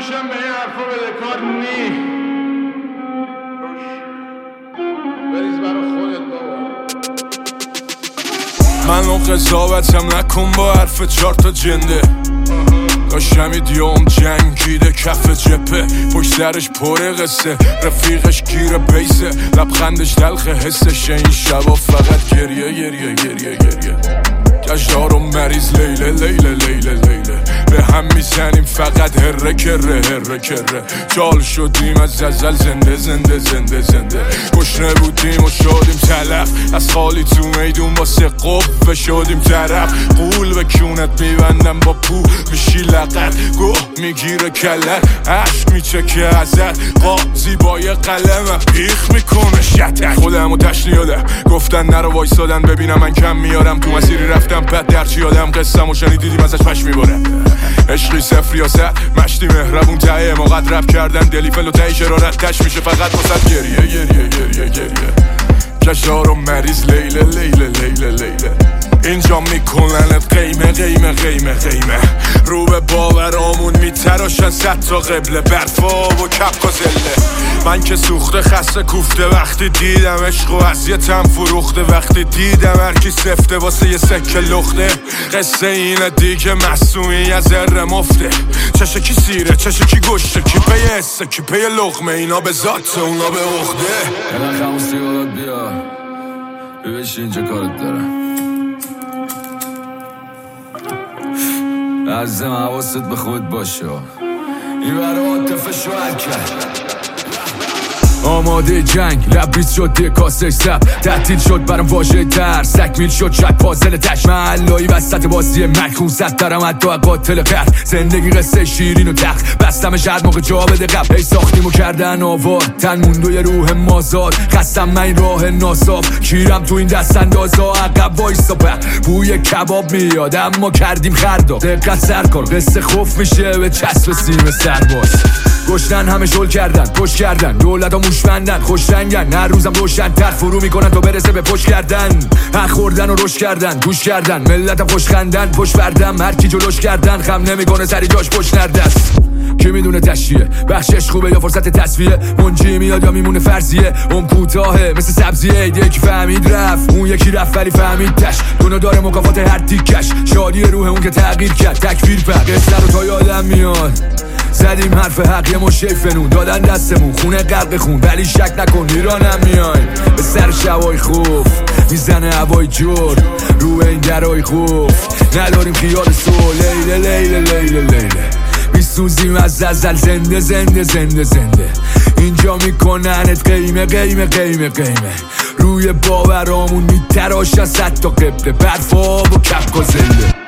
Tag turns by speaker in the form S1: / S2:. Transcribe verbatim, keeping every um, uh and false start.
S1: گوشم به این حرفا بدهکار نی. بریز برا خودت بابا.
S2: منو قضاوتم نکن با حرف چار تا جنده. داشتم ایدیوم جنگیده کف جپه، پشت سرش پره قصه، رفیقش گیره بیسه، لبخندش دلخ حسش. این شبا فقط گریه گریه گریه گریه. گشتار و مریض لیله لیله لیله لیله. به هم میزنیم فقط هره کره هره کره. جال شدیم از ازل زنده زنده زنده زنده. گشنه بودیم و شدیم تلف، از خالی تو میدون واسه قوه شدیم طرف. قول به کونت میبندم با پو میشی لقت، گوه میگیره کلت، عشق میچکه ازت. قاضی با یه قلم پیخ میکنه شتک. خودمو تشنیاده گفتن نرو وایسادن ببینم من کم میارم. تو مسیری رفتم بد درچی آدم، قصم و شنیدیدیم ازش پش میباره. عشقی صفر یا صد مشتی مهربون تایه ما قد رب کردن. دلی فل و تایی شرارت تش میشه فقط واسد گریه گریه گریه گریه. کشار و مریض لیله لیله لیله لیله. اینجا میکننت قیمه قیمه قیمه قیمه. رو به باورامون میتراشن صد تا قبله. برفا و کپ و زله. من که سوخته خسته کوفته وقتی دیدم عشق و اذیتم فروخته. وقتی دیدم هرکی سفته واسه یه سکه لخته. قصه اینه دیگه مصنوعی از ذره مفته. چشه کی سیره چشه کی گشته، کی پی حسه کی پی لقمه. اینا به ذات اونا به عقده.
S3: یه خموس سیگارات بیا ببش اینجا کارت دارم. عزیزم حواست به خود باشه، این برای عاطفه شوهر کرد. آماده جنگ لبریز شد یه کاسه سب. تحتیل شد برام واژه تر، سکمیل شد شاید پازل تش. محلایی وسط بازی مکون زد دارم حتی قاتل قرد. زندگی قصه شیرین و تخت بستم شهر موقع جا بده قبل. هی ساختیم و کردن آوار تن موندو یه روح مازاد. خستم من این راه ناصاف کیرم تو این دست اندازا. عقب وایسا پر بوی کباب میاد اما کردیم خردا. دقت سرکار قصه خوف میشه به چسب سیم سرباز. گشتن همه شل کردن پشت کردن، دولت ها موش بندن خوش رنگن. هر روزم روشن تر فرو میکنن تا برسه به پشت کردن. حق خوردن و رشد کردن گوش کردن، ملت خوش خندن پشت بردم. هر کی جلوش کردن خم نمیکنه سری جاش پشت نردست. کی میدونه تشیه بخشش خوبه یا فرصت تصفیه. منجی میاد یا میمونه فرضیه. اون کوتاهه مثل سبزیه. یکی فهمید رفت اون یکی رفت ولی فهمید تش. دونه داره مکافات هر تیکش. شادی روح اون که تغییر کرد تکفیر پر. قصه رو تا یادم میاد زدیم حرف حق یه مشه فنون دادن دستمون خونه غرق خون. ولی شک نکن ایرانم میایم به سر شبای خوف. میزنه هوای جور رو این درای خوف. نداریم خیال سو لیله لیله لیله لیله. میسوزیم از ازل زنده زنده زنده زنده. اینجا میکننت قیمه قیمه قیمه قیمه. روی باورامون میتراشن صد تا قبله. برفا و کپ و زنده.